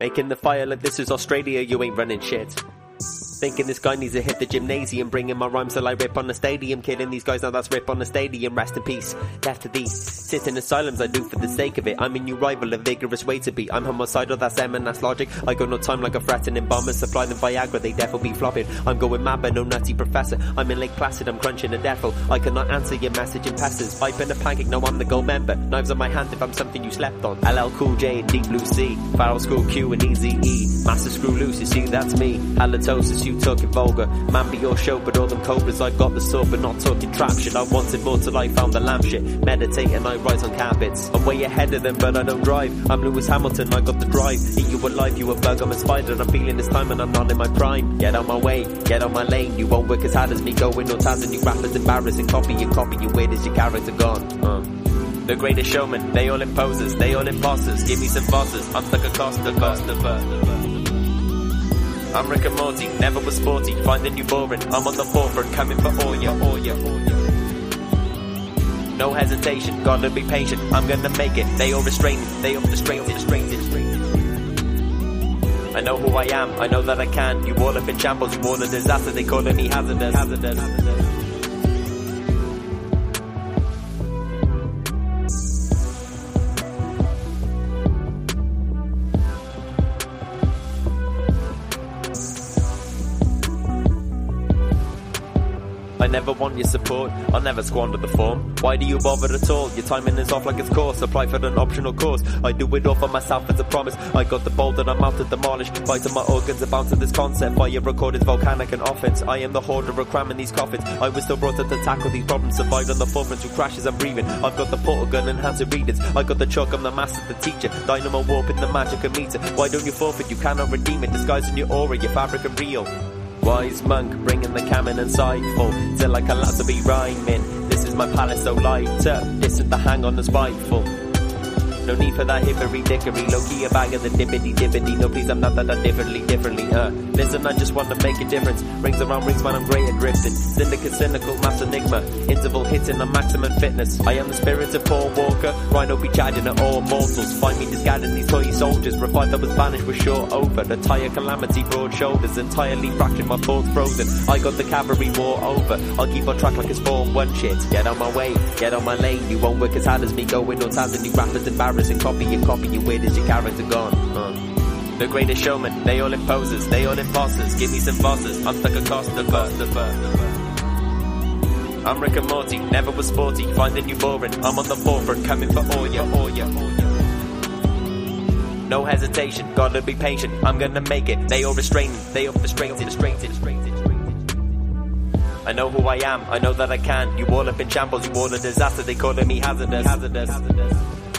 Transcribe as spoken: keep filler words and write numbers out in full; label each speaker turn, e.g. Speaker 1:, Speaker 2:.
Speaker 1: Making the fire like this is Australia, you ain't running shit. Thinking this guy needs to hit the gymnasium, bringing my rhymes till I rip on the stadium. Killing these guys, now that's rip on the stadium. Rest in peace, left to these. Sit in asylums, I do for the sake of it. I'm a new rival, a vigorous way to be. I'm homicidal, that's M and that's logic. I got no time like a threatening bomber. Supply them Viagra, they defo be flopping. I'm going mad but no nutty professor. I'm in Lake Placid, I'm crunching a devil. I cannot answer your message in passes. Pipe in a pancake, no I'm the gold member. Knives on my hand if I'm something you slept on. L L Cool J and Deep Blue Sea. Farrell Screw Q and Easy E. Master Screw Loose, you see that's me. Halitosis, you took it vulgar. Man be your show, but all them cobras I got the sword, but not talking trap shit. I wanted more till I found the lamp shit. Meditating, I rise on carpets. I'm way ahead of them, but I don't drive. I'm Lewis Hamilton, I got the drive. Eat you alive, you a bug, I'm a spider. I'm feeling this time and I'm not in my prime. Get out my way, get out my lane. You won't work as hard as me, going no tabs and you rappers embarrassing. Copy and copy, you weird as your character gone. Uh. The greatest showman, they all imposters, they all imposters. Give me some bosses, I'm stuck across the Costa. I'm Rick and Morty, never was sporty, finding you boring. I'm on the forefront, coming for all ya, all ya, all ya. No hesitation, gotta be patient, I'm gonna make it. They all restrain me, they all restrain it, restrain it, restrain it. I know who I am, I know that I can. You all up in shambles, you all a disaster, they calling me hazardous, hazardous, hazardous. I never want your support, I'll never squander the form. Why do you bother at all? Your timing is off like it's course. Apply for an optional course. I do it all for myself as a promise. I got the bold and I'm out to demolish. Vital my organs about to this concept. Fire recorded volcanic and offense. I am the hoarder of cramming these coffins. I was still brought up to tackle these problems. Survived on the forefront through crashes I'm breathing. I've got the portal gun and hands of readers. I got the chalk, I'm the master, the teacher. Dynamo warping the magic of meter. Why don't you forfeit? You cannot redeem it. Disguising your aura, your fabric and real. Wise monk, bringing the cannon and insightful. Till I collapse to be rhyming. This is my palace so light up. This is the hang on the spiteful. No need for that hickory dickory. Low-key a bag of the dippity dippity. No please I'm not that I differently, differently uh Listen I just want to make a difference. Rings around rings man I'm great at drifting. Syndicate cynical mass enigma. Interval hitting on maximum fitness. I am the spirit of Paul Walker. Rhino be charging at all mortals. Find me discarding these toy soldiers. Revive that was banished was short over. The tire calamity broad shoulders. Entirely fractured my thoughts frozen. I got the cavalry war over. I'll keep on track like it's form one shit. Get on my way, get on my lane. You won't work as hard as me. Going no tabs and you rappers embarrassing. Copy and copy, you weird as your character gone. Uh. The greatest showman, they all imposters, they all imposters. Give me some bosses, I'm stuck across the Costa. I'm Rick and Morty, never was sporty, finding you boring. I'm on the forefront, coming for all ya, all ya, all ya. No hesitation, gotta be patient, I'm gonna make it. They all restrain me, they all restrain it, restrain it, restrain it. I know who I am, I know that I can. You all up in shambles, you all a disaster. They calling me hazardous, hazardous, hazardous.